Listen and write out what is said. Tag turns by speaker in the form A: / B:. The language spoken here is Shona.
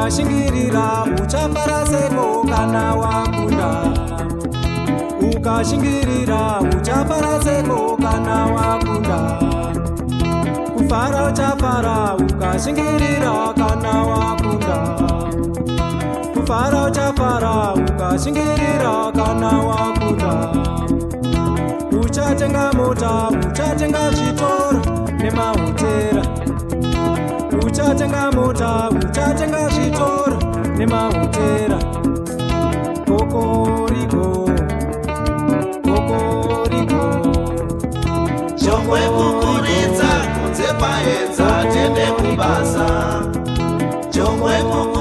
A: ukashingirira uchafara seko kana wakunda. Ukashingirira uchafara seko kana wakunda. Kufara uchafara ukashingirira kana wakunda. Kufara uchafara ukashingirira kana wakunda. Uchatenga mota, uchatenga zvitoro nemahotera. Uchatenga mota, uchatenga zvitoro nemahotera. Kokoriko, kokoriko.
B: Shongwe kukuridza kunze kwaedza tende kubasa. Shongwe kukuridza